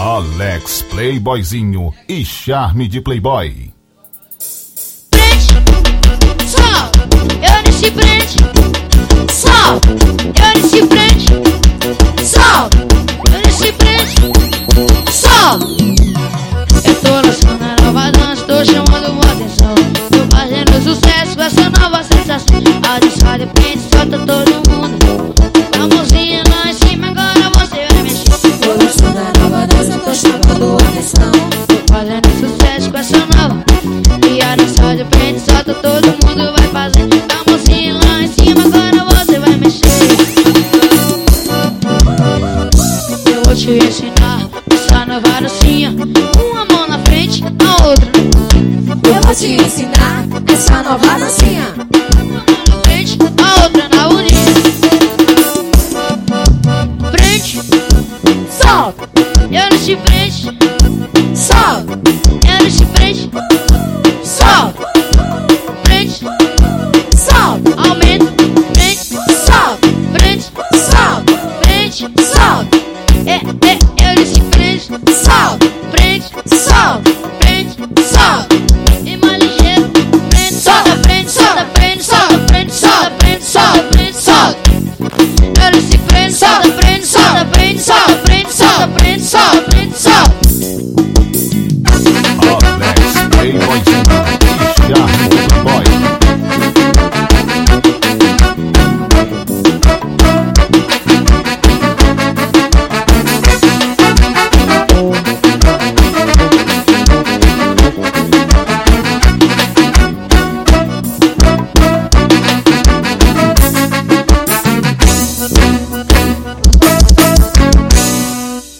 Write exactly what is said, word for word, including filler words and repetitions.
Alex Playboyzinho e charme de playboy. Prende, sol, eu nesse prende, sol, eu nesse prende, sol, eu nesse prende, sol. Eu tô lançando a nova dança, tô chamando uma atenção, tô fazendo sucesso com essa nova sensação. A dança de prende, solta todo mundo, com a mãozinha lá em cima, agora você vai mexer. Tô lançando a nova dança, tô chamando a atenção, tô fazendo sucesso com essa nova. E a dança de prende, solta todo mundo, vai fazer com a mãozinha lá em cima, agora você vai mexer. Eu vou te ensinar essa nova dancinha, uma mão na frente, a outra. Eu vou te ensinar essa nova dancinha, uma mão na frente, a outra na uninha. Prende, solta, eu não te prende, solta, eu não te prende, solta, prende, solta, aumenta, prende, solta, prende, solta, prende, solta, é, é, eu não te prende, solta, prende, solta.